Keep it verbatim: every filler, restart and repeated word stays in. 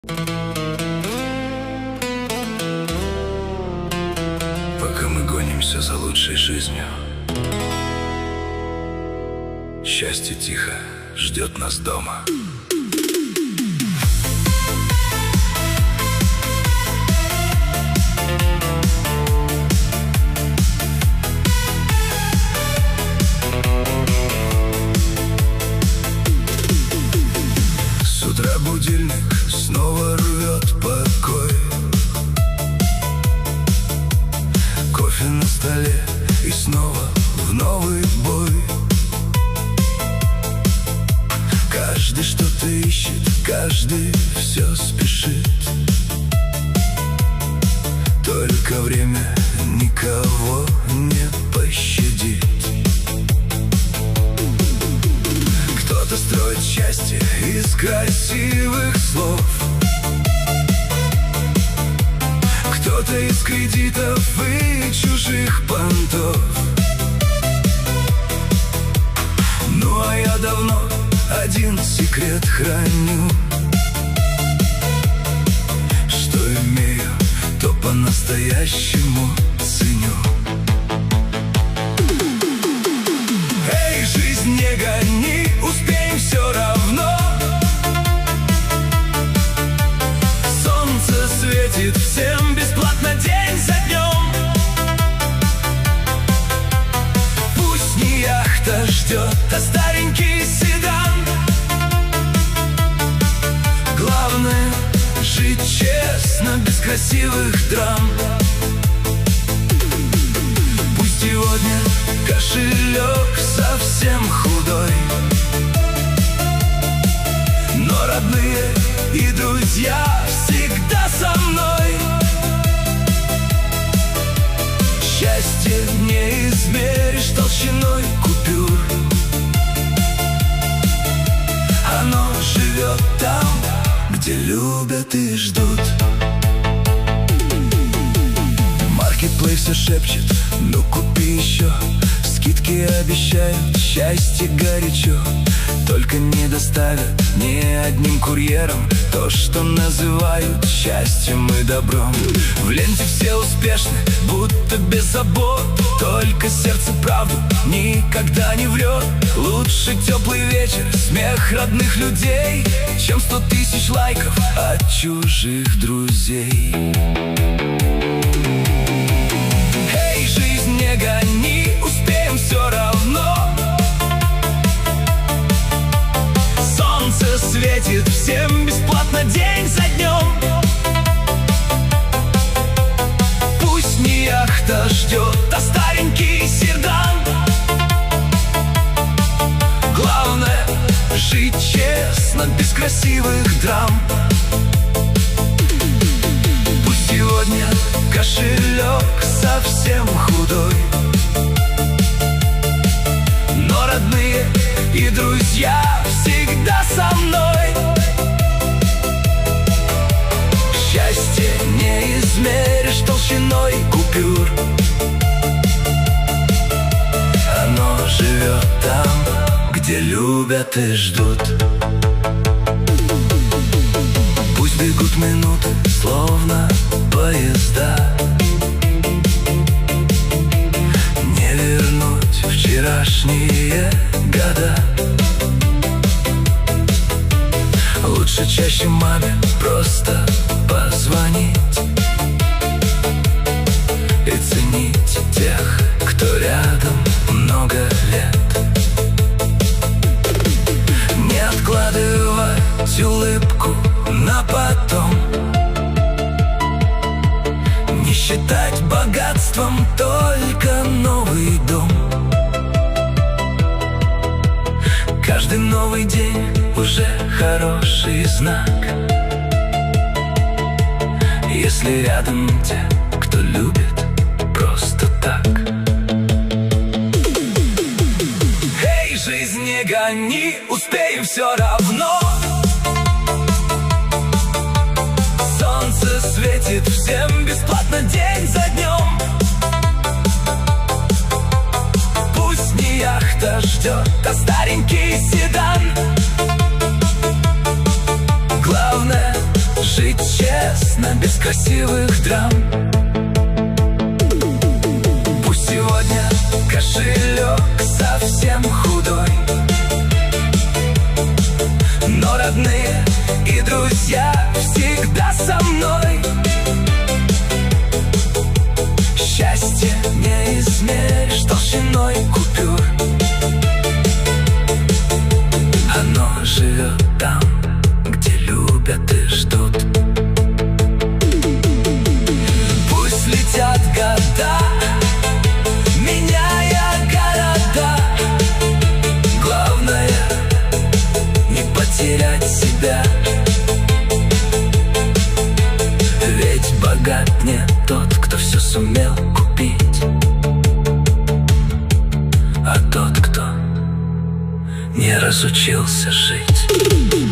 Пока мы гонимся за лучшей жизнью, счастье тихо ждет нас дома. С утра будильник снова рвет покой. Кофе на столе и снова в новый бой. Каждый что-то ищет, каждый все спешит. Только время никого не пощадит. Кто-то строит счастье из красивых слов, кто-то из кредитов и чужих понтов. Ну а я давно один секрет храню: что имею, то по-настоящему ценю. Эй, жизнь, не гони, успеем все равно. Солнце светит всем бесплатно день за днем. Пусть не яхта ждет, а старенький седан. Главное — жить честно, без красивых драм. Пусть сегодня кошелек совсем худой, но родные и друзья всегда со мной. Счастье не измеришь толщиной купюр. Оно живет там, где любят и ждут. Маркетплейс все шепчет: ну купи еще. Скидки обещают, счастье горячо. Только не доставят ни одним курьером то, что называют счастьем и добром. В ленте все успешны, будто без забот. Только сердце правду никогда не врет. Лучше теплый вечер, смех родных людей, чем сто тысяч лайков от чужих друзей. Эй, жизнь, не гони, успеем все равно. Солнце светит всем бесплатно день за днем. Пусть не яхта ждет, а старенький седан. Главное — жить честно, без красивых драм. Пусть сегодня кошелек совсем худой, но родные и друзья всегда со мной. Счастье не измеришь толщиной купюр. Оно живет там, где любят и ждут. Пусть бегут минуты, словно поезда. Не вернуть вчерашние года. Лучше чаще маме просто позвонить и ценить тех, кто рядом много лет. Не откладывать улыбку на потом, не считать богатством только новый дом. Каждый новый день уже хороший знак, если рядом те, кто любит просто так. Эй, жизнь, не гони, успеем все равно. Солнце светит всем бесплатно день за днем. Пусть не яхта ждет, а старенький седан. Главное — честно, без красивых драм. Пусть сегодня кошелек совсем худой, но родные и друзья всегда со мной. Счастье не измеришь толщиной купюр, оно живет там, где любят и ждут. Пусть летят года, меняя города, главное не потерять себя. Ведь богат не тот, кто все сумел купить, а тот, кто не разучился жить.